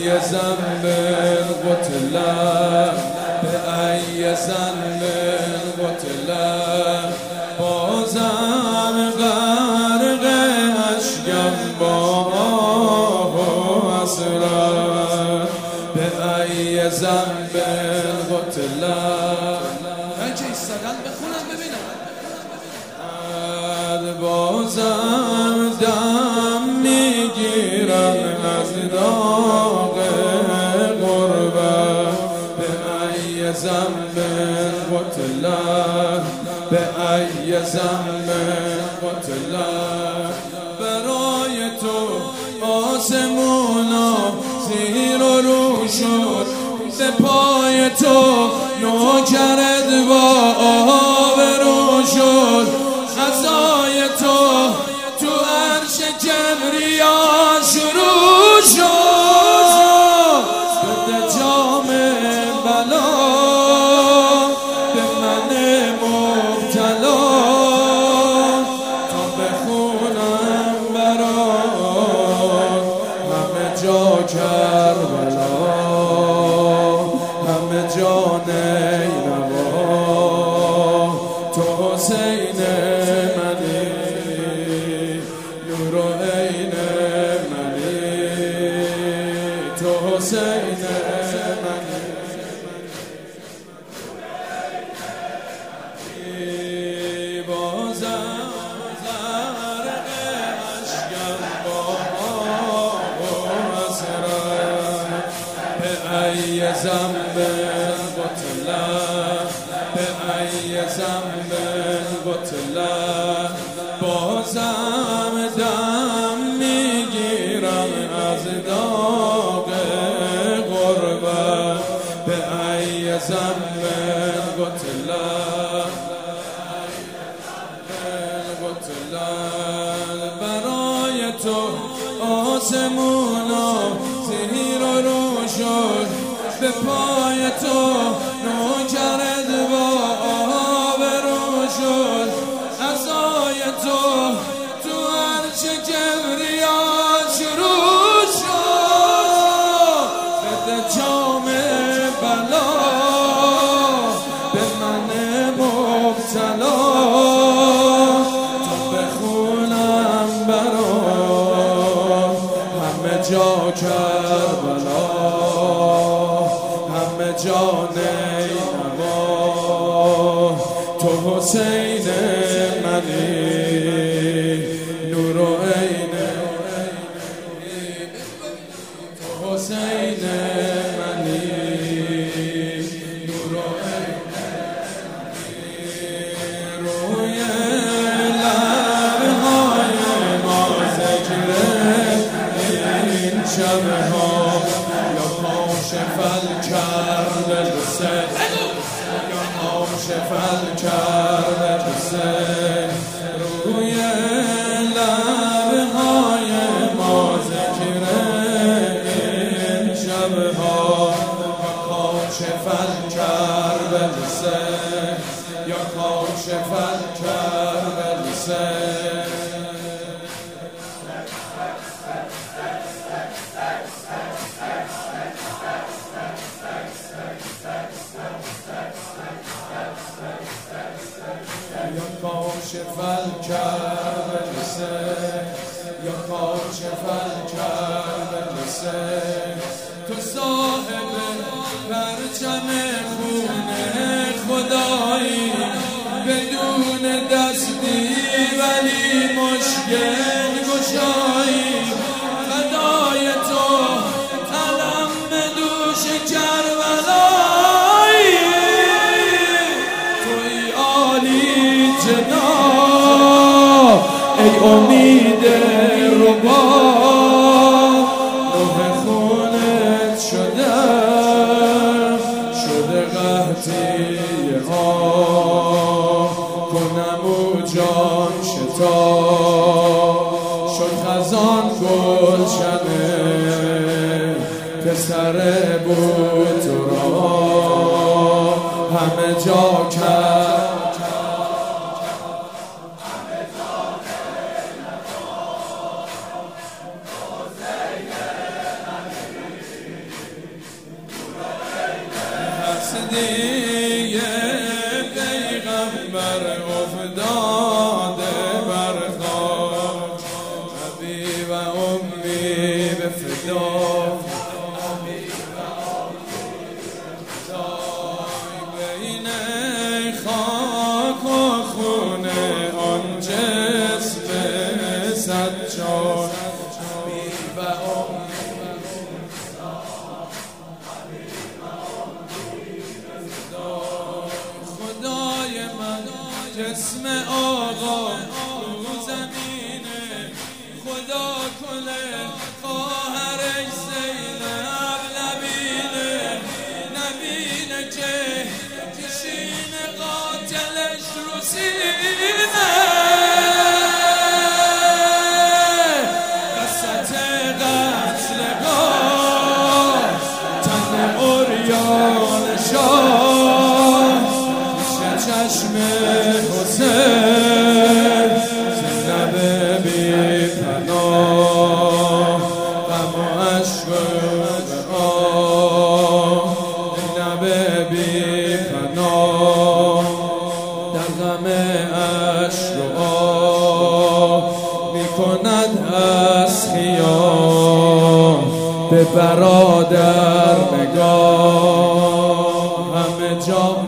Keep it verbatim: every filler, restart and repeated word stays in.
ای ذنب قتله به ای ذنب قتله بازم غرق اشکم با آه و حسرت به ای ذنب قتله بچه ایستادن بخونم ببینم بازم دم میگیرم از داغ غربت به ای ذنب قتله به ای ذنب قتله برای تو آسمونا زیر و رو شد به پای تو نوکرت با آبرو شد عزای تو تو عرش کبریا شروع شد بده جام بلا به من مبتلا تا بخونم برات همه جا کربلا همه جا نینوا تو حسین منی نور و عین منی تو حسین منی بازم غرق اشکم با آه و حسرت به ای ذنب قتله به ای ذنب قتله بازم دم میگیرم از داغ غربت به ای ذنب قتله برای تو آسمونا زیر و رو شد به پای تو نوکرت با آبرو شد عزای تو تو عرش کبریا شروع شد بده جام بلا به من مبتلا تا بخونم برات همه جا کربلا همه جا نینوا تو حسین منی نور و عین تو حسین منی نور و عین روی لبهای ما ذکر این شبها شفل کرده بسه یا شفل کرده بسه روی لبهای ما ذکر این شبها یا شفل کرده بسه یا شفل کرده بسه یا کاشف الکرب یا کاشف الکرب تو صاحب پرچم خونه خدایی بدون دستی ولی مشکل گشایی فدای تو علم به دوش کربلایی توی عالی جناب ای امید ربا نوح خونت شده شده قحطی ها کنم او جان شتا شد خزان گلشنه پسر بود تو را همه جا کرد مهدی پیغمبر افتاده بر خاک ابی و امی به فدا بین خاک و خونه آن جسم سجاد ابی و جسم آقا رو زمینه خدا کنه خواهرش زینب نبینه نبینه که کشین قاتلش رو سینه قصت قتلگاه تن عریان شاه چشم حسین زینب بی پناه غم و عشق و آه زینب بی پناه در غم عشق و آه میکند از خیام به برادر نگاه همه جا